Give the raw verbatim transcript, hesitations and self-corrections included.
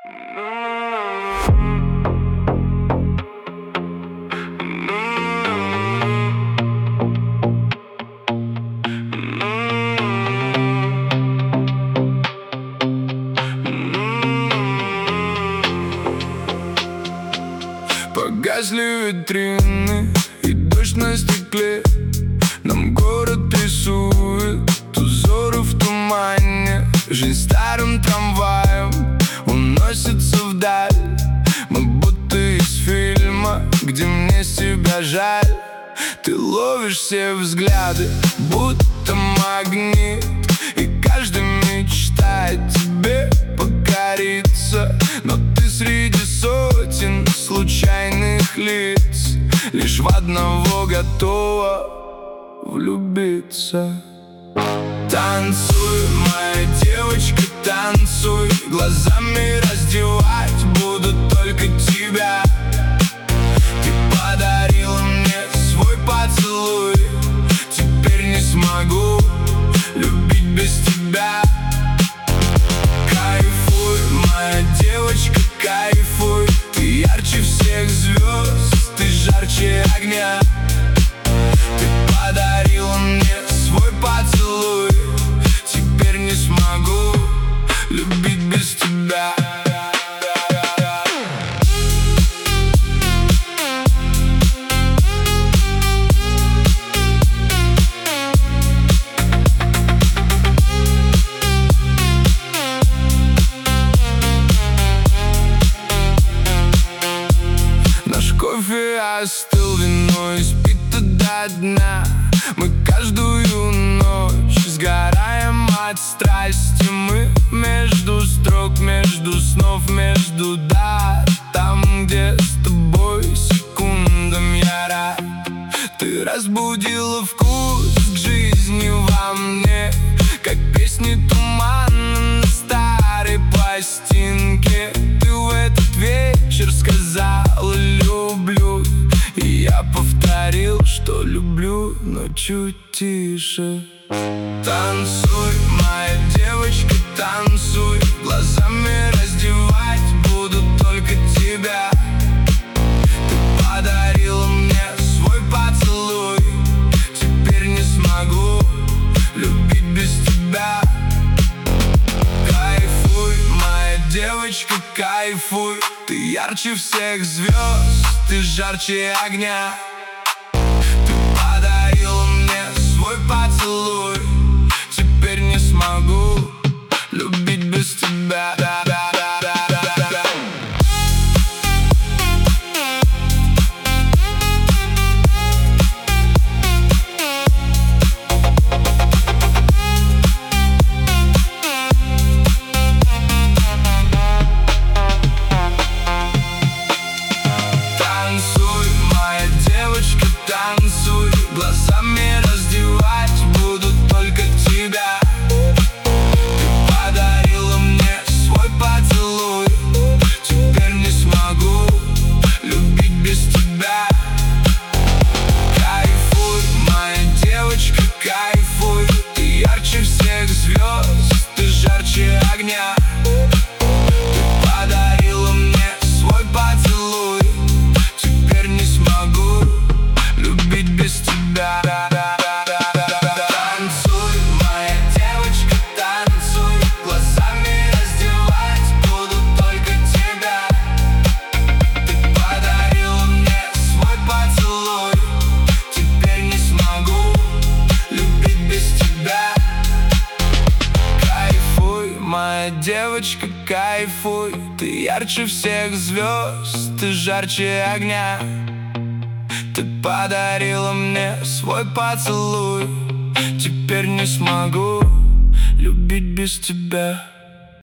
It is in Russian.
Погасли витрины и дождь на стекле. Нам город рисует узоры в тумане. Жизнь старым трамваем уносится вдаль. Мы будто из фильма, где мне себя жаль. Ты ловишь все взгляды, будто магнит, и каждый мечтает тебе покориться. Но ты среди сотен случайных лиц лишь в одного готова влюбиться. Танцуй, моя девочка, танцуй. Глазами раздевать буду только тебя. Ты подарила мне свой поцелуй. Теперь не смогу любить без тебя. Кайфуй, моя девочка, кайфуй. Ты ярче всех звезд, ты жарче огня. Ты подарила мне свой поцелуй. Теперь не смогу любить без тебя. Наш кофе остыл, вино испито до дна. Мы каждую ночь сгораем от страсти. Мы между строк, между снов, между дат. Там, где с тобой секундам я рад. Ты разбудила вкус к жизни во мне, как песни тумана на старой пластинке. Ты в этот вечер сказала люблю, и я повторил, что люблю, но чуть тише. Танцуй, моя девочка, танцуй. Глазами раздевать буду только тебя. Ты подарила мне свой поцелуй. Теперь не смогу любить без тебя. Кайфуй, моя девочка, кайфуй. Ты ярче всех звезд, ты жарче огня. Ты подарила мне свой поцелуй. Теперь не смогу любить без тебя. Танцуй, моя девочка, танцуй. Глазами раздевать буду только тебя. Ты подарила мне свой поцелуй. Теперь не смогу любить без тебя. Кайфуй, моя девочка, кайфуй. Ты ярче всех звезд, ты жарче огня. Ты подарила мне свой поцелуй. Теперь не смогу любить без тебя. Танцуй, моя девочка, танцуй. Глазами раздевать буду только тебя. Ты подарила мне свой поцелуй. Теперь не смогу любить без тебя. Кайфуй, моя девочка, кайфуй. Ты ярче всех звезд, ты жарче огня. Ты подарила мне свой поцелуй. Теперь не смогу любить без тебя.